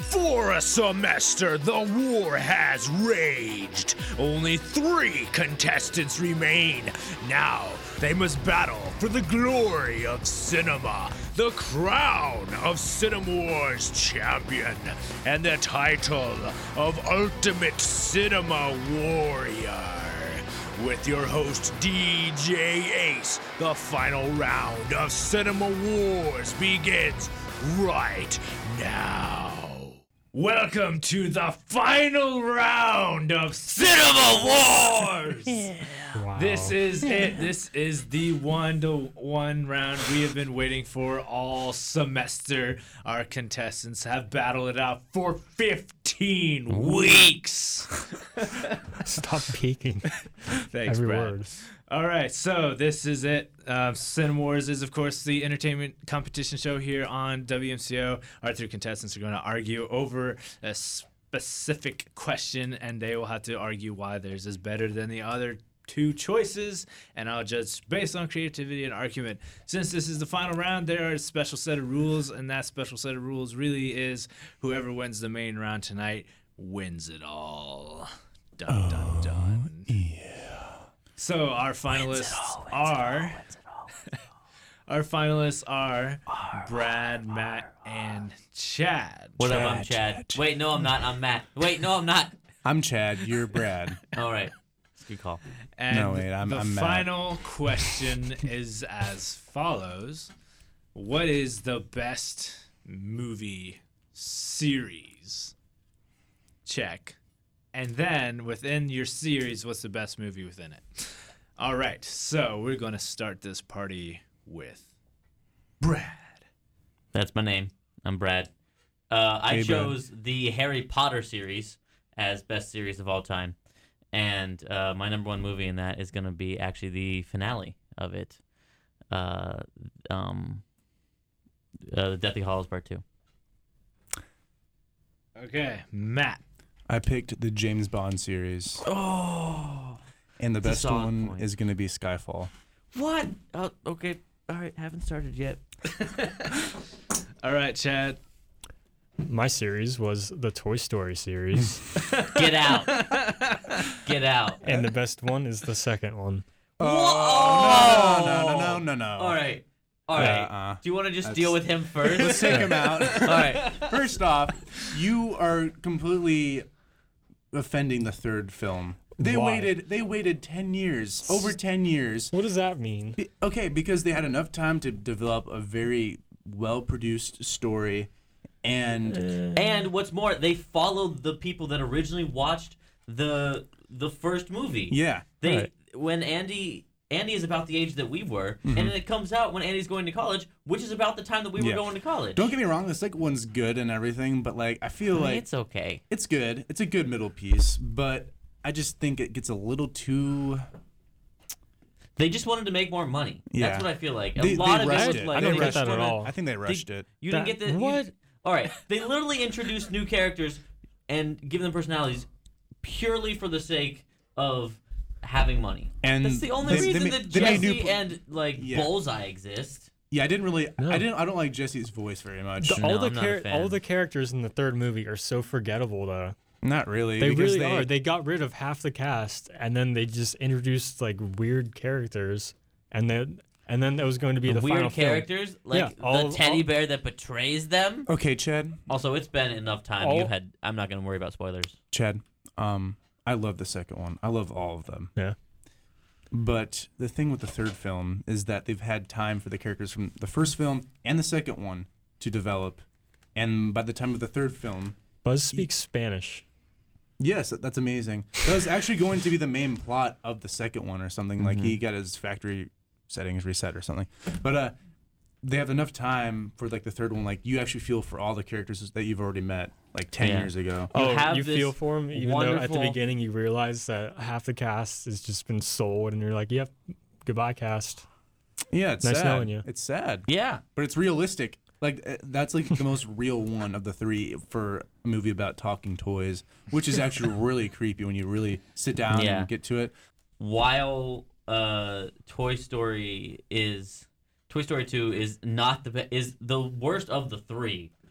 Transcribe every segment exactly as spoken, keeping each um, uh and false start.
For a semester, the war has raged. Only three contestants remain. Now, they must battle for the glory of cinema, the crown of Cinema Wars champion, and the title of Ultimate Cinema Warrior. With your host, D J Ace, the final round of Cinema Wars begins right now. Welcome to the final round of Cinema Wars! Yeah. Wow. This is it. This is the one to one round we have been waiting for all semester. Our contestants have battled it out for fifteen weeks. Stop peeking. Thanks, Every Brad. word. All right, so this is it. Uh, Cinema Wars is, of course, the entertainment competition show here on W M C O. Our three contestants are going to argue over a specific question, and they will have to argue why theirs is better than the other two choices, and I'll judge based on creativity and argument. Since this is the final round, there are a special set of rules, and that special set of rules really is whoever wins the main round tonight wins it all. Dun, dun, dun. Oh, yeah. So our finalists all, are all, our finalists are R, Brad, R, Matt, R, and Chad. What Chad, up, I'm Chad. Chad. Wait, no, I'm not. I'm Matt. Wait, no, I'm not. I'm Chad. You're Brad. All right. Good call. And no, wait, I'm, the I'm Matt. final question is as follows: what is the best movie series? Check. And then within your series, what's the best movie within it? All right, so we're going to start this party with Brad. That's my name. I'm Brad. Uh, I hey, chose Brad. the Harry Potter series as best series of all time. And uh, my number one movie in that is going to be actually the finale of it. Uh, um, uh, Deathly Hallows Part two. Okay, Matt. I picked the James Bond series. Oh. And the best one point. is going to be Skyfall. What? Oh, okay. All right. Haven't started yet. All right, Chad. My series was the Toy Story series. Get out. Get out. And the best one is the second one. Oh, no, no, no, no, no, no. All right. All right. Uh-uh. Do you want to just That's... deal with him first? Let's take him out. All right. First off, you are completely offending the third film. They Why? waited. They waited ten years, over ten years. What does that mean? Be- okay, because they had enough time to develop a very well-produced story, and Uh, And what's more, they followed the people that originally watched the the first movie. yeah, They Right. when Andy Andy is about the age that we were, Mhm. and then it comes out when Andy's going to college, which is about the time that we were Yeah. going to college. Don't get me wrong. The second one's good and everything, but like I feel I mean, like it's okay. it's good. It's a good middle piece, but I just think it gets a little too. They just wanted to make more money. Yeah. That's what I feel like. A They- lot they of rushed it was it. like I they don't get just that at wanna- all. I think they rushed it. You That- didn't get the you- what? all right, they literally introduced new characters and give them personalities purely for the sake of having money. And That's the only they- they reason ma- that they made new Jesse pl- and like Yeah. Bullseye exist. Yeah, I didn't really. No. I didn't. I don't like Jesse's voice very much. The, No, all the I'm not a char- fan. all the characters in the third movie are so forgettable, though. Not really. They because really they, are. They got rid of half the cast, and then they just introduced like weird characters, and then and then that was going to be the, The weird final film. characters, like Yeah, all- the teddy all- bear that betrays them. Okay, Chad. Also, it's been enough time. All- You had. I'm not going to worry about spoilers. Chad. Um, I love the second one. I love all of them. Yeah. But the thing with the third film is that they've had time for the characters from the first film and the second one to develop, and by the time of the third film, Buzz speaks Spanish. yes, that- that's amazing. That was actually going to be the main plot of the second one or something. Like he Mm-hmm. got his factory settings reset or something. But uh, they have enough time for like the third one. Like you actually feel for all the characters that you've already met like ten Yeah. years ago. You oh, have you this feel for him, even though at the wonderful- beginning you realize that half the cast has just been sold, and you're like, "Yep, goodbye, cast." Yeah, it's Nice sad. knowing you. It's sad, Yeah. but it's realistic. Like uh, that's like the most real one of the three for a movie about talking toys, which is actually really creepy when you really sit down Yeah. and get to it. While uh, Toy Story is Toy Story two is not the be- is the worst of the three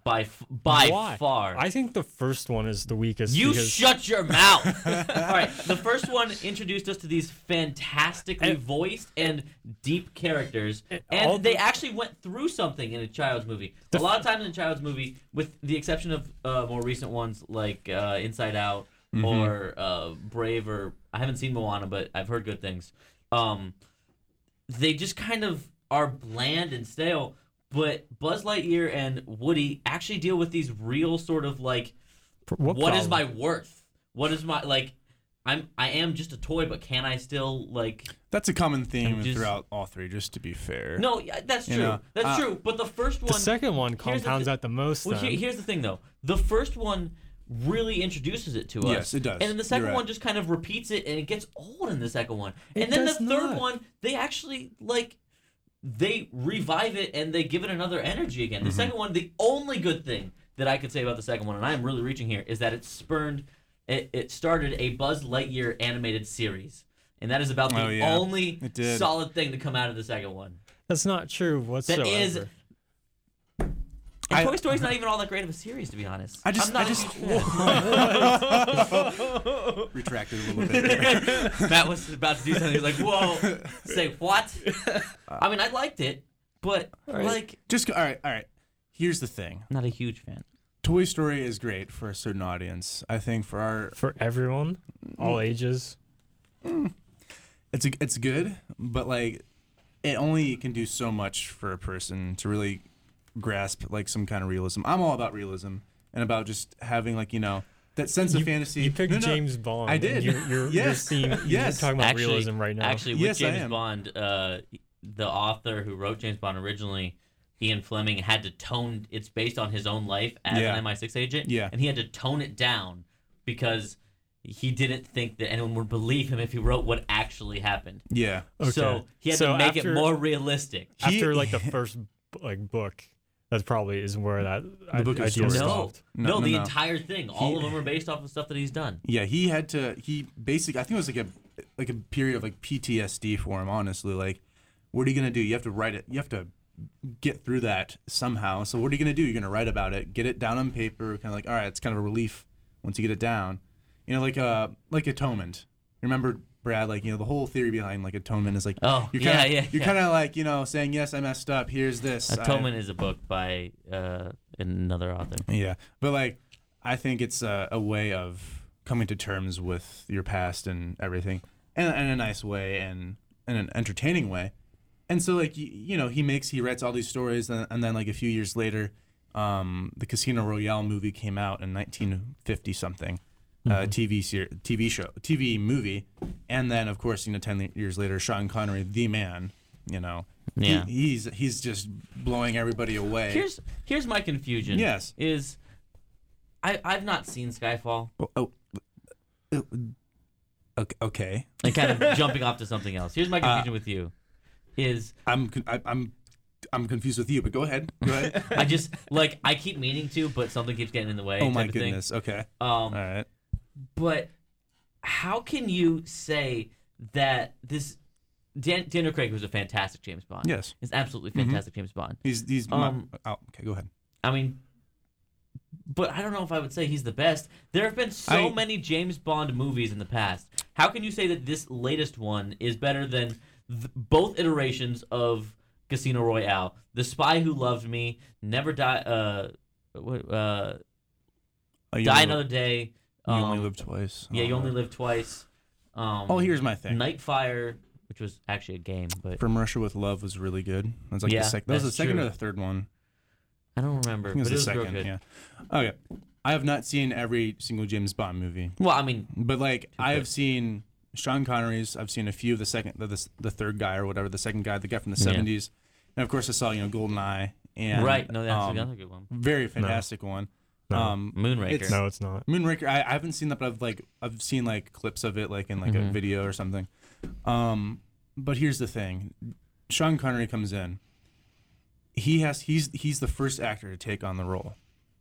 by f- by Why? far. I think the first one is the weakest. You because shut your mouth. All right, the first one introduced us to these fantastically And- voiced and deep characters, And and all they the- actually went through something in a child's movie. A lot of times in a child's movie, with the exception of uh, more recent ones like uh, Inside Out Mm-hmm. or uh, Brave, or I haven't seen Moana, but I've heard good things. Um, they just kind of are bland and stale. But Buzz Lightyear and Woody actually deal with these real sort of like, What what is problem? my worth? What is my like? I'm I am just a toy, but can I still like? That's a common theme I'm just- throughout all three. Just to be fair. No, yeah, that's You true. know, that's uh, true. But the first The one, second one here's the compounds thi- that the most. well, then. here, here's the thing though. The first one really introduces it to us. Yes, it does. And then the second You're right. one just kind of repeats it, and it gets old in the second one. It and then the does third not. one, they actually like. They revive it and they give it another energy again. The Mm-hmm. second one, the only good thing that I could say about the second one, and I am really reaching here, is that it spurned, it, it started a Buzz Lightyear animated series. And that is about the Oh, yeah. only It did. solid thing to come out of the second one. That's not true whatsoever. That is. And I- Toy Story's not even all that great of a series, to be honest. I just- I'm not I a just- huge fan. Retracted a little bit. There. Matt was about to do something. He's like, "Whoa, say what?" I mean, I liked it, but right. like, Just go, all right. All right. Here's the thing. not a huge fan. Toy Story is great for a certain audience. I think for our, For everyone, all ages. it's a, it's good, but like, it only can do so much for a person to really grasp like some kind of realism. I'm all about realism and about just having like you know that sense of You- fantasy. You picked No, no, James Bond. I and did. You're, you're, you're Yes. seeing, you're Yes. talking about Actually, realism right now. Actually, with Yes, I James am. Bond, uh, the author who wrote James Bond originally, Ian Fleming, had to tone. It's based on his own life as Yeah. an M I six agent. Yeah. and he had to tone it down because he didn't think that anyone would believe him if he wrote what actually happened. Yeah. Okay. So he had So to make after- it more realistic. He- After like the first like book, that probably is where that i- book of idea stories. No, stopped. no, No, no, the no. entire thing. All He- of them are based off of stuff that he's done. Yeah, he had to. He basically, I think it was like a like a period of like P T S D for him. Honestly, like, what are you gonna do? You have to write it. You have to get through that somehow. So what are you gonna do? You're gonna write about it, get it down on paper. Kind of like, all right, it's kind of a relief once you get it down. You know, like uh, like atonement. Remember, Brad? Like, you know, the whole theory behind like atonement is like, Oh, you're yeah, kinda, yeah, you're yeah. kind of like, you know, saying yes, I messed up. Here's this. I- Atonement is a book by uh, another author. Yeah, but like, I think it's a, a way of coming to terms with your past and everything, and in a nice way and in an entertaining way. And so, like, you, you know, he makes he writes all these stories, and, and then like a few years later, um, the Casino Royale movie came out in nineteen fifty something, uh, T V ser- T V show, T V movie, and then of course, you know, ten years later, Sean Connery, the man, you know, he- Yeah. he's he's just blowing everybody away. Here's here's my confusion. Yes. Is I I've not seen Skyfall. oh, oh, oh, okay, okay. And kind of jumping off to something else. Here's Uh, my confusion with you. Is I'm con- I, I'm I'm confused with you, but go ahead. Go ahead. I just like I keep meaning to, but something keeps getting in the way. oh my type of thing. goodness. Okay. Um, All right. but how can you say that this Dan, Daniel Craig was a fantastic James Bond? Yes. He's absolutely fantastic James Bond. He's he's. Um, my, oh, okay. Go ahead. I mean, but I don't know if I would say he's the best. There have been so I- many James Bond movies in the past. How can you say that this latest one is better than th- both iterations of Casino Royale? The Spy Who Loved Me, Never Die, uh, what, uh, Oh, you Die only Another live- Day. You um, only live twice. Yeah, You Oh. Only Live Twice. Um, Oh, here's my thing. Nightfire, which was actually a game, but From Russia with Love was really good. That was like Yeah, the sec- that was the that's second true. or the third one. I don't remember. I think it but was it the was real second. good. Yeah. Okay. I have not seen every single James Bond movie, Well, I mean, but like I quick. have seen Sean Connery's. I've seen a few of the second, the the, the third guy or whatever, the second guy, the guy from the Yeah. seventies, and of course I saw you know GoldenEye and right? No, that's um, another good one. very fantastic one. No. Um, Moonraker. it's- No, it's not. Moonraker, I, I haven't seen that, but I've like I've seen like clips of it, like in like Mhm. a video or something. Um, but here's the thing: Sean Connery comes in. He has he's he's the first actor to take on the role,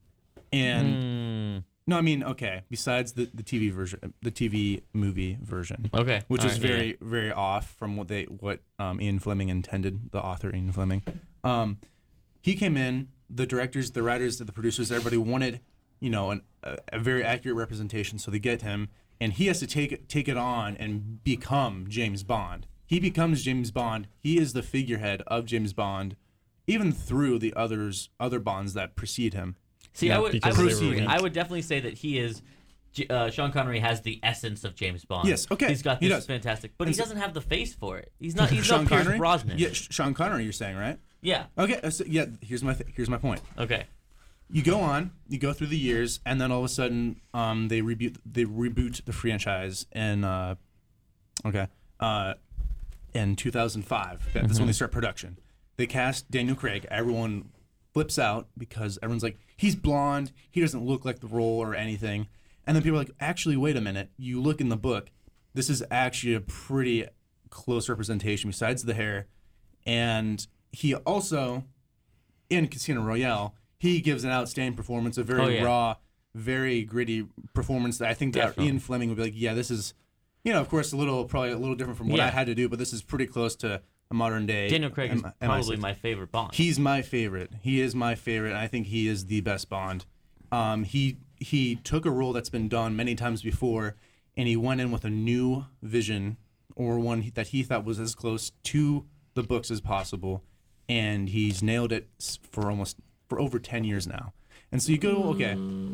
and Mm, no, I mean okay. Besides the, the T V version, the T V movie version, okay, which all was right, yeah, very very off from what they what um, Ian Fleming intended, the author Ian Fleming. Um, he came in. The directors, the writers, the producers, everybody wanted, you know, an, a, a very accurate representation. So they get him, and he has to take it, take it on and become James Bond. He becomes James Bond. He is the figurehead of James Bond, even through the others, other Bonds that precede him. See, Yeah, I would, I because would, they were agree. weak. I would definitely say that he is. J- Uh, Sean Connery has the essence of James Bond. Yes, okay, He's got he this does. fantastic, but And he so- doesn't have the face for it. He's not. He's Sean not Pierce Connery. Brosnan. Yeah, Sh- Sean Connery. You're saying, right? Yeah. Okay. uh, So, yeah. Here's my th- here's my point. Okay. You go on, you go through the years, and then all of a sudden, um, they reboot they reboot the franchise in uh, okay, uh, in two thousand five. That- That's when they start production. They cast Daniel Craig. Everyone flips out because everyone's like, he's blonde. He doesn't look like the role or anything. And then people are like, actually, wait a minute. You look in the book. This is actually a pretty close representation besides the hair. And he also, in Casino Royale, he gives an outstanding performance, a very Oh, yeah. raw, very gritty performance that I think that Definitely. Ian Fleming would be like, yeah, this is, you know, of course, a little, probably a little different from what Yeah. I had to do, but this is pretty close to a modern day. Daniel Craig is M- probably M I six. my favorite Bond. He's my favorite. He is my favorite. And I think he is the best Bond. Um, he he took a role that's been done many times before, and he went in with a new vision, or one that he thought was as close to the books as possible, and he's nailed it s- for almost for over ten years now. And so you go, okay,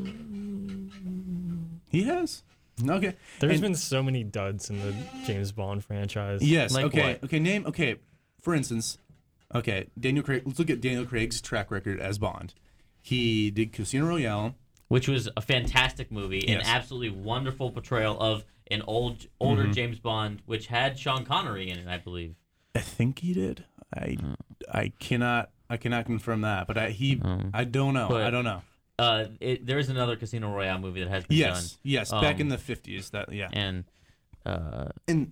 he has, okay. There's And- been so many duds in the James Bond franchise. Yes. Like okay. what? Okay. Name. Okay. For instance, okay. Daniel Craig. Let's look at Daniel Craig's track record as Bond. He did Casino Royale. which was a fantastic movie, an Yes. absolutely wonderful portrayal of an old, older Mm-hmm. James Bond, which had Sean Connery in it, I believe. I think he did. I I cannot I cannot confirm that, but I he I don't know. But- I don't know. Uh, it, there is another Casino Royale movie that has been Yes. done. Yes. Back Um, in the fifties. That yeah. And uh, And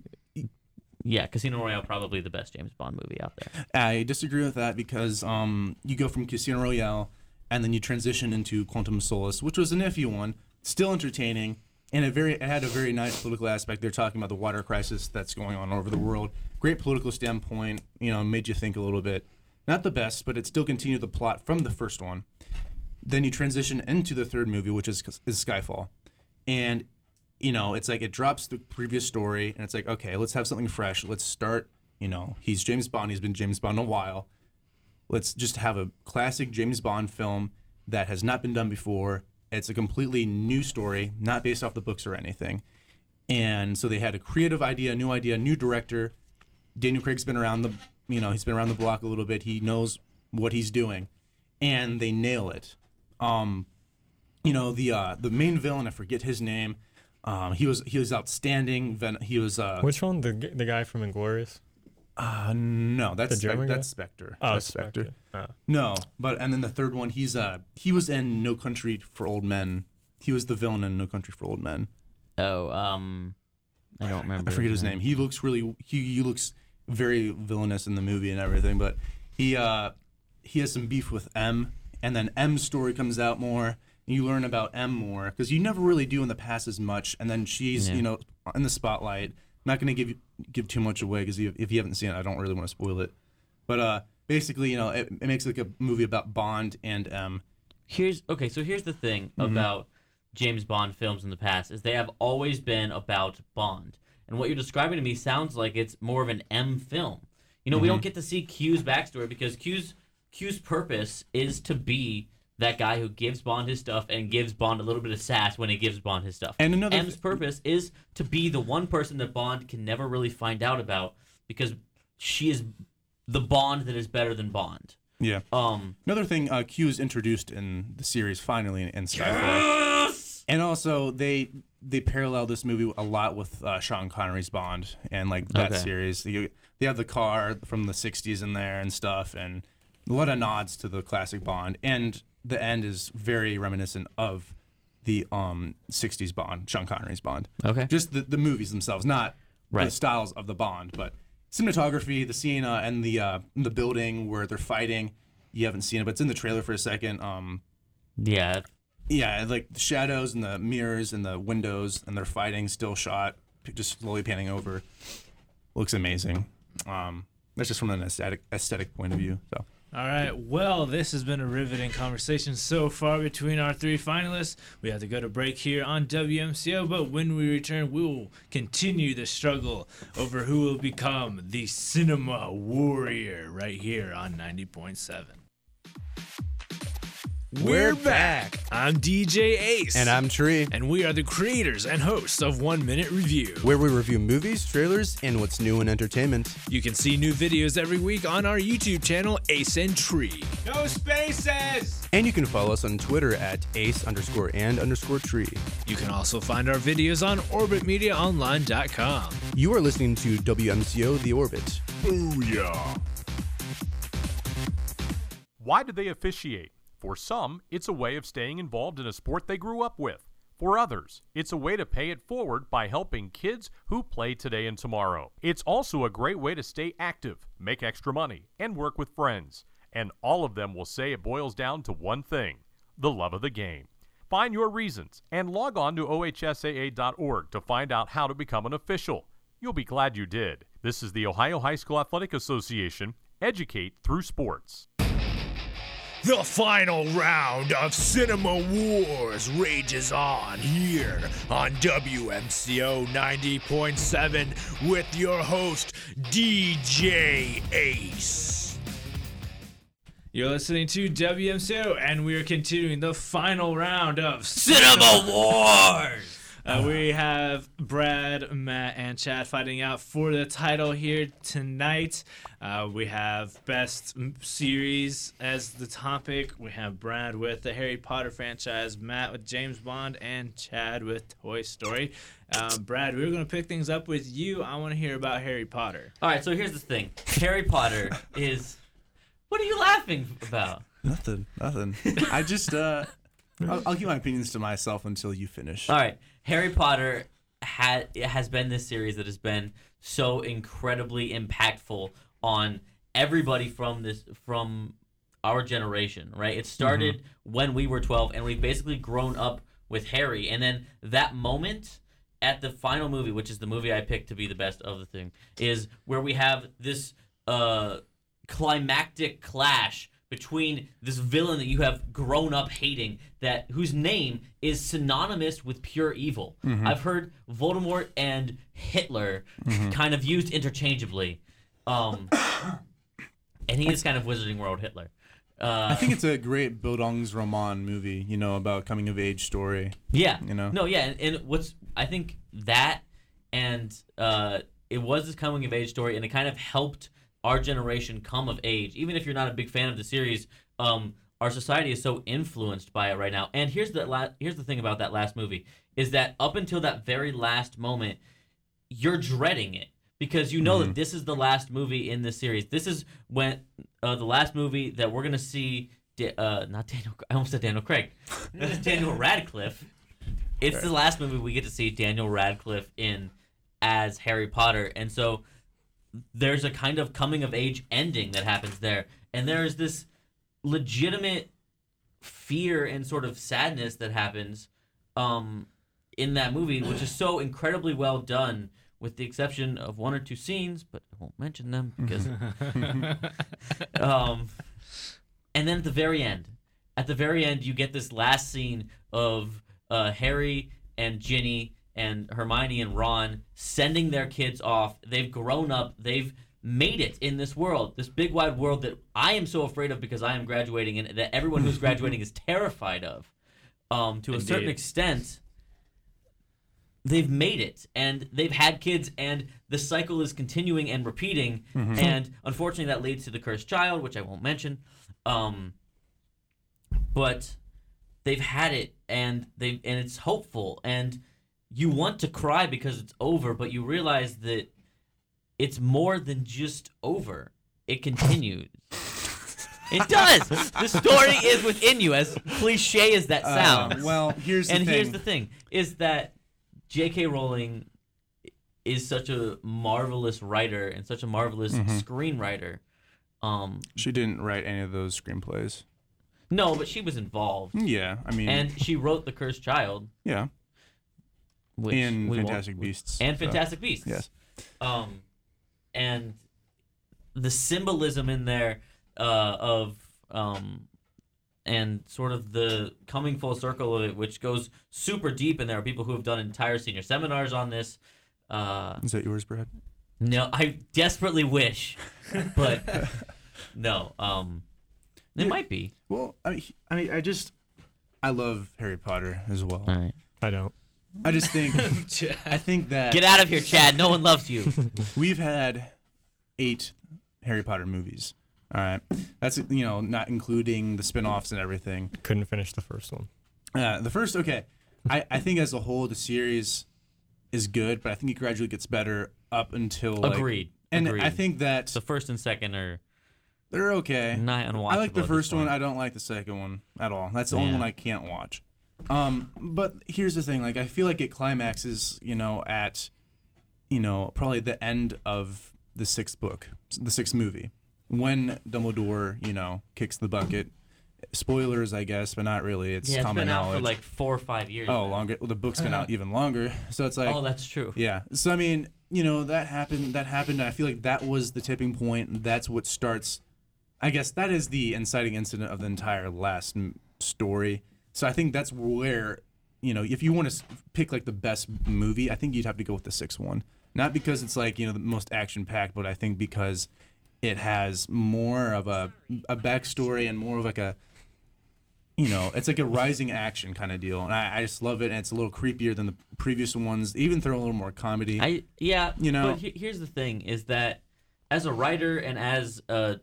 yeah, Casino Royale probably the best James Bond movie out there. I disagree with that because um you go from Casino Royale and then you transition into Quantum of Solace, which was an iffy one, still entertaining, and a very it had a very nice political aspect. They're talking about the water crisis that's going on all over the world. Great political standpoint, you know, made you think a little bit. Not the best, but it still continued the plot from the first one. Then you transition into the third movie, which is is Skyfall, and you know it's like it drops the previous story, and it's like, okay, let's have something fresh. Let's start. You know, he's James Bond. He's been James Bond a while. Let's just have a classic James Bond film that has not been done before. It's a completely new story, not based off the books or anything. And so they had a creative idea, new idea, new director. Daniel Craig's been around the, you know, he's been around the block a little bit. He knows what he's doing, and they nail it. Um, you know, the uh, the main villain, I forget his name. Um, he was he was outstanding. Ven- He was uh, Which one? The g- the guy from Inglourious? uh no, that's The Spec- German guy? that's Spectre. Oh, that's Spectre. Spectre. Oh. No, but and then the third one, he's uh he was in No Country for Old Men. He was the villain in No Country for Old Men. Oh, um, I don't remember. I forget his name. He looks really he, he looks very villainous in the movie and everything, but he uh he has some beef with M, and then M's story comes out more. And you learn about M more because you never really do in the past as much, and then she's Yeah. you know in the spotlight. I'm not gonna give you give too much away because if you haven't seen it, I don't really want to spoil it. But uh, basically, you know, it, it makes like a movie about Bond and M. Here's okay. So here's the thing Mm-hmm. about James Bond films in the past is they have always been about Bond, and what you're describing to me sounds like it's more of an M film. You know, we Mm-hmm. don't get to see Q's backstory because Q's Q's purpose is to be that guy who gives Bond his stuff and gives Bond a little bit of sass when he gives Bond his stuff. And another M's th- purpose is to be the one person that Bond can never really find out about because she is the Bond that is better than Bond. Yeah. Um, Another thing, uh, Q is introduced in the series finally in, in Skyfall, and also they they parallel this movie a lot with uh, Sean Connery's Bond and like that Okay. series. You, they have the car from the sixties in there and stuff, and a lot of nods to the classic Bond. And the end is very reminiscent of the um sixties Bond, Sean Connery's Bond. Okay. Just the, the movies themselves, not the Right. styles of the Bond, but cinematography, the scene uh, and the uh, the building where they're fighting. You haven't seen it, but it's in the trailer for a second. Um, yeah, yeah, like the shadows and the mirrors and the windows, and they're fighting, still shot, p- just slowly panning over. Looks amazing. Um, that's just from an aesthetic aesthetic point of view. So All right, well, this has been a riveting conversation so far between our three finalists. We have to go to break here on W M C O, but when we return, we will continue the struggle over who will become the cinema warrior right here on ninety point seven. We're back. I'm D J Ace. And I'm Tree, And we are the creators and hosts of One Minute Review. where we review movies, trailers, and what's new in entertainment. You can see new videos every week on our YouTube channel, Ace and Tree. No spaces! And you can follow us on Twitter at ace underscore and underscore tree. You can also find our videos on orbit media online dot com. You are listening to W M C O The Orbit. Booyah. Why do they officiate? For some, it's a way of staying involved in a sport they grew up with. For others, it's a way to pay it forward by helping kids who play today and tomorrow. It's also a great way to stay active, make extra money, and work with friends. And all of them will say it boils down to one thing: the love of the game. Find your reasons and log on to O H S A A dot org to find out how to become an official. You'll be glad you did. This is the Ohio High School Athletic Association. Educate through sports. The final round of Cinema Wars rages on here on W M C O ninety point seven with your host, D J Ace. You're listening to W M C O, and we are continuing the final round of Cinema Wars! Uh, we have Brad, Matt, and Chad fighting out for the title here tonight. Uh, we have Best M- Series as the topic. We have Brad with the Harry Potter franchise, Matt with James Bond, and Chad with Toy Story. Um, Brad, we're going to pick things up with you. I want to hear about Harry Potter. All right, so here's the thing. Harry Potter is... What are you laughing about? Nothing, nothing. I just, uh, I'll, I'll keep my opinions to myself until you finish. All right, Harry Potter ha- has been this series that has been so incredibly impactful on everybody from this from our generation, right? It started mm-hmm. when we were twelve, and we've basically grown up with Harry. And then that moment at the final movie, which is the movie I picked to be the best of the thing, is where we have this uh, climactic clash between this villain that you have grown up hating, that whose name is synonymous with pure evil. Mm-hmm. I've heard Voldemort and Hitler mm-hmm. kind of used interchangeably. Um, and he is kind of Wizarding World Hitler. Uh, I think it's a great Bildungsroman movie, you know, about coming of age story. Yeah. You know? No, yeah. And, and what's, I think that, and uh, it was this coming of age story, and it kind of helped our generation come of age. Even if you're not a big fan of the series, um, our society is so influenced by it right now. And here's the la- here's the thing about that last movie, is that up until that very last moment, you're dreading it. Because you know mm-hmm. that this is the last movie in this series. This is when uh, the last movie that we're gonna see. Da- uh, not Daniel. I almost said Daniel Craig. This is Daniel Radcliffe. It's right. The last movie we get to see Daniel Radcliffe in as Harry Potter, and so there's a kind of coming of age ending that happens there, and there's this legitimate fear and sort of sadness that happens um, in that movie, which is so incredibly well done. With the exception of one or two scenes, but I won't mention them because. um, and then at the very end, at the very end, you get this last scene of uh, Harry and Ginny and Hermione and Ron sending their kids off. They've grown up. They've made it in this world, this big wide world that I am so afraid of because I am graduating, and that everyone who's graduating is terrified of. Um, to Indeed. A certain extent. They've made it, and they've had kids, and the cycle is continuing and repeating, mm-hmm. and unfortunately that leads to the cursed child, which I won't mention. Um, but they've had it, and they and it's hopeful, and you want to cry because it's over, but you realize that it's more than just over. It continues. It does. The story is within you, as cliche as that sounds. Uh, well, here's the and thing. here's the thing: is that J K. Rowling is such a marvelous writer and such a marvelous mm-hmm. screenwriter. Um, she didn't write any of those screenplays. No, but she was involved. Yeah, I mean... And she wrote The Cursed Child. Yeah. Which and Fantastic Beasts. And Fantastic Beasts. Yes. Um, and the symbolism in there uh, of um, and sort of the coming full circle of it, which goes super deep, and there are people who have done entire senior seminars on this. Uh, Is that yours, Brad? no, I desperately wish, but no. Um, it Yeah. might be. Well, I mean, I mean, I just, I love Harry Potter as well. All right. I don't. I just think, I think that Get out of here, Chad. No one loves you. we've had eight Harry Potter movies. All right, that's you know not including the spin-offs and everything. Couldn't finish the first one. Uh, the first, okay, I, I think as a whole the series is good, but I think it gradually gets better up until like, Agreed. And Agreed. I think that The first and second are they're okay. nigh unwatchable. I like the at this first one. point. I don't like the second one at all. That's the only Yeah. one I can't watch. Um, but here's the thing: like, I feel like it climaxes, you know, at, you know, probably the end of the sixth book, the sixth movie, when Dumbledore, you know, kicks the bucket. Spoilers, I guess, but not really. It's Yeah, it's common been out knowledge. for like four or five years. oh, now. longer. Well, the book's been out even longer, so it's like, Oh, that's true. yeah. So I mean, you know, that happened. That happened. And I feel like that was the tipping point. That's what starts. I guess that is the inciting incident of the entire last m- story. So I think that's where, you know, if you want to pick like the best movie, I think you'd have to go with the sixth one. Not because it's like, you know, the most action packed, but I think because it has more of a a backstory and more of like a, you know, it's like a rising action kind of deal, and I, I just love it. And it's a little creepier than the previous ones. Even throw a little more comedy. I yeah. You know- But he- here's the thing: is that as a writer and as a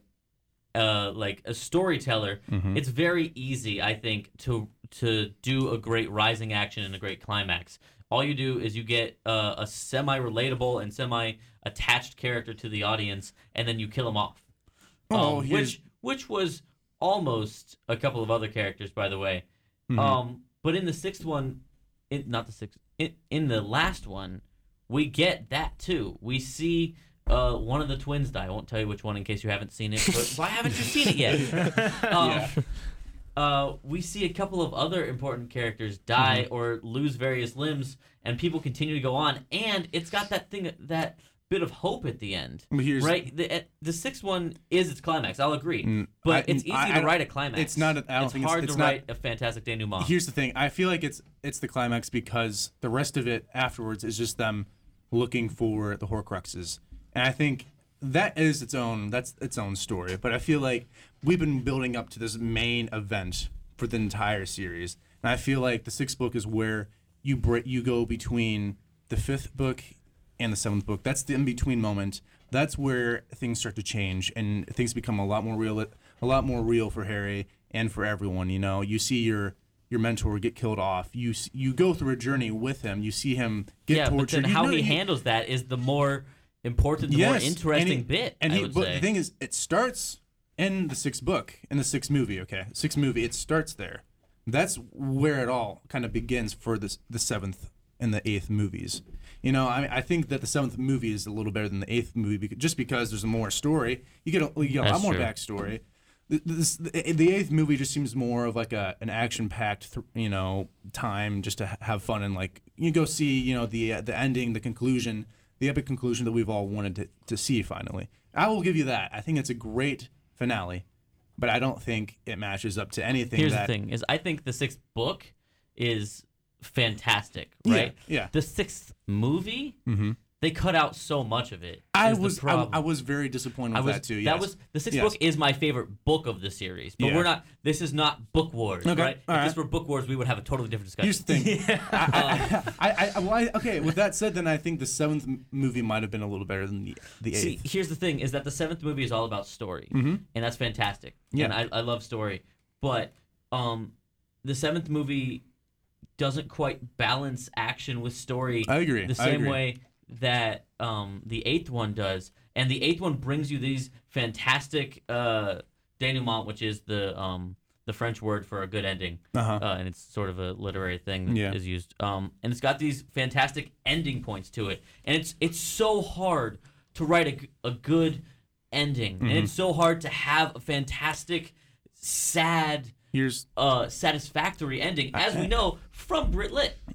uh like a storyteller, Mm-hmm. it's very easy, I think, to to do a great rising action and a great climax. All you do is you get uh, a semi-relatable and semi-attached character to the audience, and then you kill them off. Oh, um, here's- which which was almost a couple of other characters, by the way. Mhm. Um, but in the sixth one, in, not the sixth, in, in the last one, we get that too. We see uh, one of the twins die. I won't tell you which one in case you haven't seen it. But why haven't you seen it yet? Um, uh, we see a couple of other important characters die Mm-hmm. or lose various limbs, and people continue to go on. And it's got that thing, that bit of hope at the end. But here's- right? The, uh, the sixth one is its climax. I'll agree. Mm, but I- it's easy I- to I don't- write a climax. it's not a- I don't it's think it's- hard it's to not- write a fantastic denouement. Here's the thing. I feel like it's it's the climax because the rest of it afterwards is just them looking for the Horcruxes, and I think that is its own that's its own story. But I feel like we've been building up to this main event for the entire series, and I feel like the sixth book is where you break you go between the fifth book and the seventh book. That's the in between moment. That's where things start to change and things become a lot more real, a lot more real for Harry and for everyone. You know, you see your your mentor get killed off. You s- you go through a journey with him. You see him get yeah, but tortured. then You how know, he you- handles that is the more important, the yes, more and interesting he- bit. And I he, would but say. the thing is, it starts in the sixth book, in the sixth movie. Okay, sixth movie. It starts there. That's where it all kind of begins for this the seventh and the eighth movies. You know, I I think that the seventh movie is a little better than the eighth movie because, just because there's more story. You get a, you get a lot That's more true. backstory. The, this, the, the eighth movie just seems more of like a an action packed th- you know time just to ha- have fun and like you go see you know the uh, the ending, the conclusion, the epic conclusion that we've all wanted to, to see finally. I will give you that. I think it's a great finale, but I don't think it matches up to anything. Here's that, the thing: is I think the sixth book is fantastic, Yeah, right? yeah. The sixth movie, they cut out so much of it. I is the was I, problem. I was very disappointed with I was that too. that Yes. was the sixth Yes. book is my favorite book of the series, but Yeah. we're not. This is not book wars, Okay, right? all if right. this were book wars, we would have a totally different discussion. Here's the thing. I, I, I, I, well, I, okay, with that said, then I think the seventh m- movie might have been a little better than the the See, eighth. here's the thing: is that the seventh movie is all about story, and that's fantastic. Yeah. And I, I love story, but um, the seventh movie doesn't quite balance action with story. I agree. The I same agree. way that um, the eighth one does, and the eighth one brings you these fantastic uh, denouement, which is the um, the French word for a good ending, Uh-huh. uh, and it's sort of a literary thing that Yeah. is used. Um, and it's got these fantastic ending points to it, and it's it's so hard to write a, g- a good ending, and Mm-hmm. it's so hard to have a fantastic, sad, Here's uh, satisfactory ending, as we know from Brit Lit.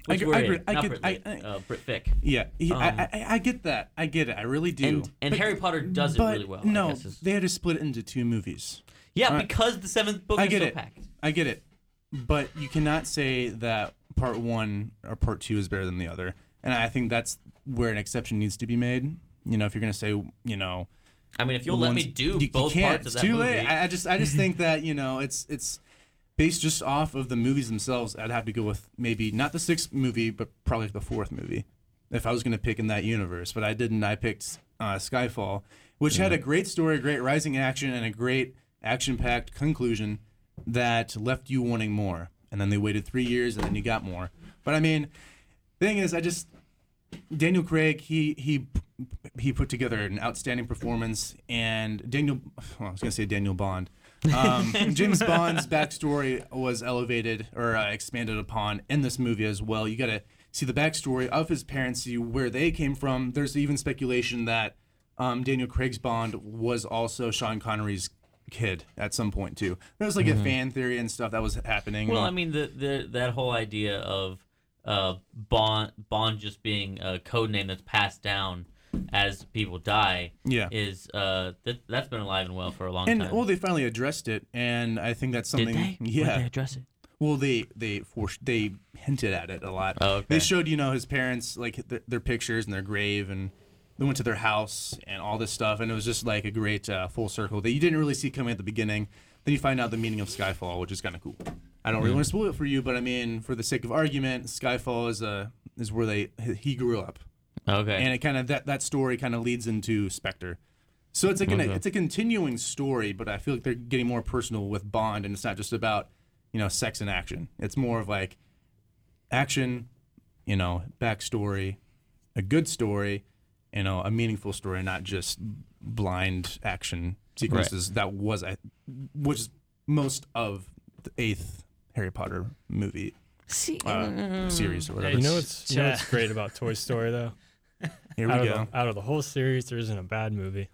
Which I, we're I, in, agree- I not get, Brit, I, Lit, I, uh, Brit Fic. yeah, he- Um, I, I, I get that. I get it. I really do. And and But- Harry Potter does it but really well. No, I guess is- they had to split it into two movies. yeah, uh, because the seventh book I is get so it. packed. I get it. But you cannot say that part one or part two is better than the other. And I think that's where an exception needs to be made. You know, if you're going to say, you know, I mean, if you'll let me ones- do you, you both can't. parts of It's that too movie, late. I, I just I just think that, you know, it's it's based just off of the movies themselves. I'd have to go with maybe not the sixth movie, but probably the fourth movie if I was going to pick in that universe. But I didn't. I picked uh, Skyfall, which had a great story, great rising action, and a great action-packed conclusion that left you wanting more. And then they waited three years, and then you got more. But I mean, thing is, I just Daniel Craig, he he he put together an outstanding performance, and Daniel, well, I was gonna say Daniel Bond, um, James Bond's backstory was elevated or uh, expanded upon in this movie as well. You gotta see the backstory of his parents, see where they came from. There's even speculation that um, Daniel Craig's Bond was also Sean Connery's kid at some point too. There was like a fan theory and stuff that was happening. well, I mean, the, the that whole idea of uh, Bond Bond just being a code name that's passed down as people die, Yeah. is uh that that's been alive and well for a long and time. well, they finally addressed it, and I think that's Did something. they? Yeah. Would they address it? Well, they they for, they hinted at it a lot. Oh, okay. They showed, you know, his parents, like th- their pictures and their grave, and they went to their house and all this stuff, and it was just like a great uh, full circle that you didn't really see coming at the beginning. Then you find out the meaning of Skyfall, which is kind of cool. I don't really want to spoil it for you, but I mean, for the sake of argument, Skyfall is a is where they he grew up, Okay. and it kind of that that story kind of leads into Spectre. So it's like an, Okay. it's a continuing story, but I feel like they're getting more personal with Bond, and it's not just about, you know, sex and action. It's more of like action, you know, backstory, a good story, you know, a meaningful story, not just blind action sequences. That was, I, which is most of the eighth Harry Potter movie See, uh, series or whatever. You know what's you know Chat. what's great about Toy Story though? Here we out, go. Of the, out of the whole series, there isn't a bad movie.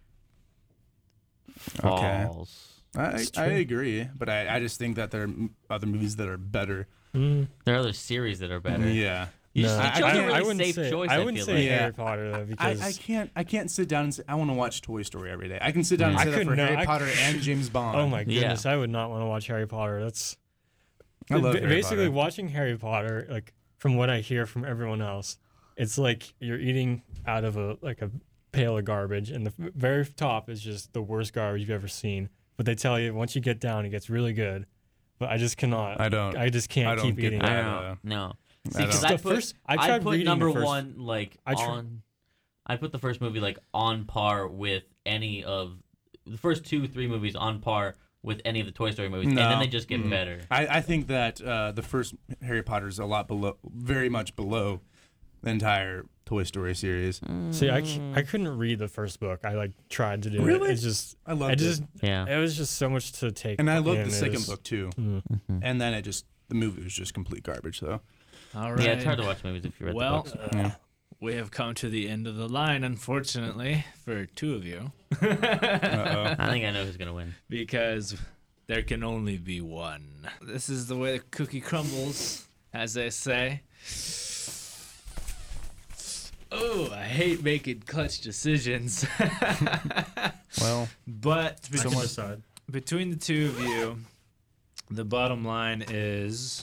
Okay. false. I, It's I true. agree, but I, I just think that there are m- other movies that are better. Mm. There are other series that are better. Yeah. You, No, you I- chose I a can't- really I wouldn't safe say, choice. I I, wouldn't feel say like. Yeah. Harry Potter though I, because I can't I can't sit down and say I want to watch Toy Story every day. I can sit down and I say that for couldn't, no, Harry I- Potter and James Bond. oh my Yeah. goodness, I would not want to watch Harry Potter. That's I love ba- Harry basically Potter. watching Harry Potter. Like from what I hear from everyone else, it's like you're eating out of a like a pail of garbage, and the f- very top is just the worst garbage you've ever seen. But they tell you once you get down, it gets really good. But I just cannot. I don't- I just can't I don't keep get eating that. it. I Uh, don't know. I See, because don't- I The put, first- I I tried put reading the number first- one like I tr- on. I put the first movie like on par with any of the first two, three movies on par with any of the Toy Story movies, and then No. they just get Mm. better. I, I think that uh, the first Harry Potter is a lot below, very much below the entire Toy Story series. See, I, c- I couldn't read the first book. I like tried to do Really? it. It's just I loved I just it, Yeah. it was just so much to take. and I loved in. the It second was- book too. Mm. And then it just the movie was just complete garbage though. All right. Yeah, it's hard to watch movies if you read Well, the books. Yeah. we have come to the end of the line, unfortunately, for two of you, Uh-oh. I think I know who's gonna win. because there can only be one. This is the way the cookie crumbles, as they say. Oh, I hate making clutch decisions. Well, But I can between, decide. between the two of you, the bottom line is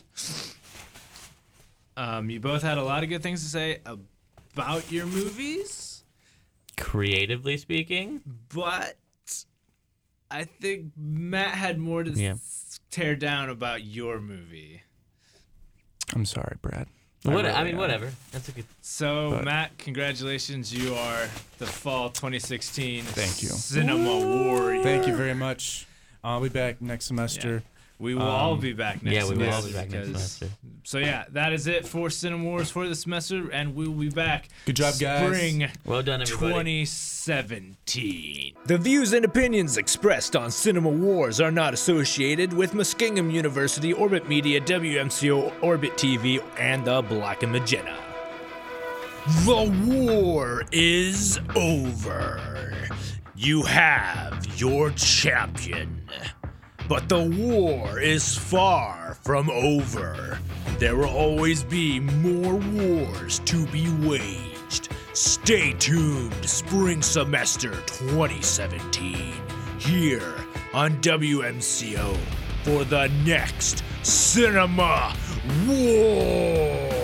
um, you both had a lot of good things to say about your movies, Creatively speaking, but I think Matt had more to Yeah. s- tear down about your movie. I'm sorry, Brad. what really I mean, am. whatever. That's a good. So, But- Matt, congratulations. You are the fall twenty sixteen Thank you. Cinema Warrior. Thank you very much. I'll be back next semester. We will all Um, be back next Yeah, we will all semester be back next because- semester. So yeah, that is it for Cinema Wars for the semester, and we will be back. Good job, guys. Spring Well done, everybody. twenty seventeen. The views and opinions expressed on Cinema Wars are not associated with Muskingum University, Orbit Media, W M C O, Orbit T V, and the Black and Magenta. The war is over. You have your champion. But the war is far from over. there will always be more wars to be waged. Stay tuned, spring semester twenty seventeen, here on W M C O for the next Cinema War.